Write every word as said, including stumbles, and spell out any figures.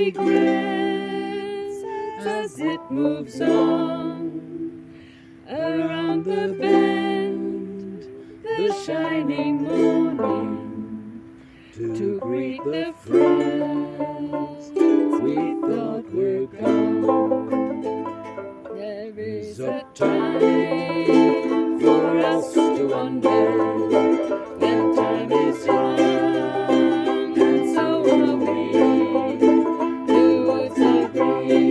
regrets as it moves on around the bend, the shining morning, to greet the friends we thought were gone. There is a time for us to wonder, and time is young, and so are we. Who would agree?